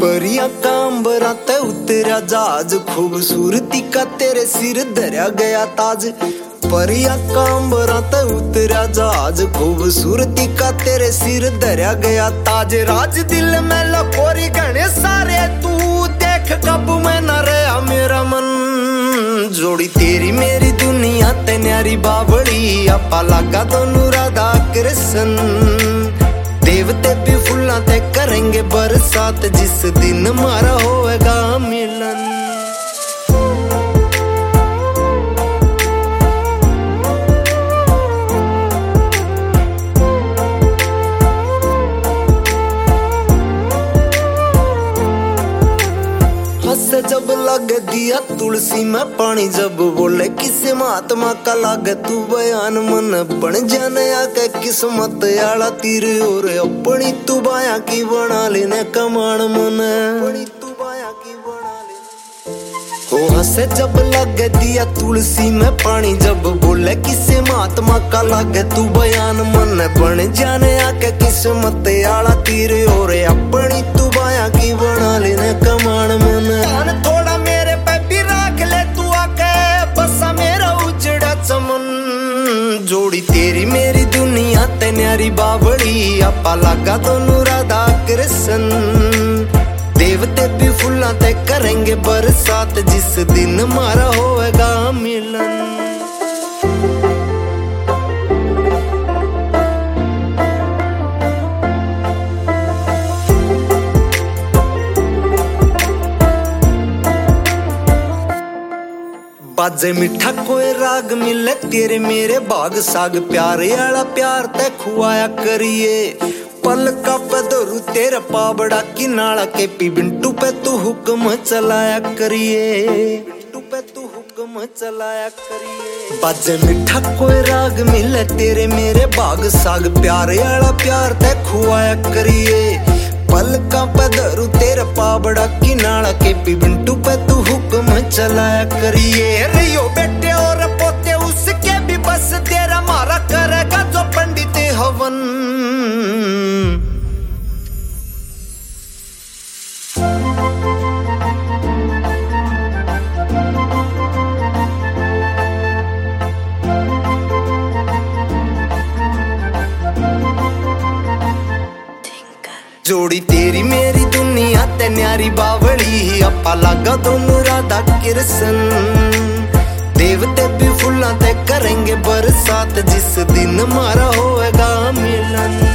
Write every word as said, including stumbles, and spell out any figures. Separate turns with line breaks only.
परिया कांबरा ते उतरा जहाज, खूबसूरती का तेरे सिर धरा गया ताज। परिया कांबरा ते उतरा जहाज, खूबसूरती का तेरे सिर धरा गया ताज। राज दिल में लकोरी गणे सारे, तू देख कब मैं न रहा मेरा मन। जोड़ी तेरी मेरी दुनिया ते न्यारी बावड़ी, आपा लागा दोनों राधा कृष्ण। देवते भी फुल्ला ते करेंगे बरसात, जिस दिन हमारा होएगा मिलन। हंसे जब लग दिया तुलसी में पानी, जब बोले किसी महात्मा का लागे तू बयान। मन बन जाने आके किस्मत आला तीर, और अपनी तू बाया की बना लेने कमान। मन अपनी तू बाया की बना लेने। हो हंसे जब लग दिया तुलसी में पानी, जब बोले किसी महात्मा का लागे तू बयान। मन बन जाने आके किस्मत आला तीर, और अपनी तू बाया की बना लेने कमान। मन थोड़ा मेरे पे भी राख ले तू आके, बसा मेरा उजड़ा चमन। जोड़ी तेरी मेरी दुनिया ते न्यारी बावड़ी, आपा लागा दोनों राधा कृष्ण। देवते भी फुल्ला ते करेंगे बरसात, जिस दिन हमारा होएगा मिलन। बाजे मिठा कोई राग मिले तेरे मेरे बाग साग, प्यारे आला प्यार ते खुआया करिए। पल का पदरू तेरा पाबड़ा की नाला के पी, बिंटू पे तू हुक्म चलाया करिए। बिंटू पे तू हुक्म चलाया करिए। बाजे मिठा कोई राग मिले तेरे मेरे बाग साग, प्यारे आला प्यार ते खुआया करिए। पल का पदरू तेरा पाबड़ा की नाला के पी, बिंटू पे तू हुक्म चलाया करिए। रियो बेटे और पोते उसके भी बस, तेरा मारा करेगा जो पंडित हवन। जोड़ी तेरी मेरी दुनिया ते न्यारी बावड़ी, आपा लागा दोनों राधा कृष्ण। देवते भी फुल्ला ते करेंगे बरसात, जिस दिन हमारा होएगा मिलन।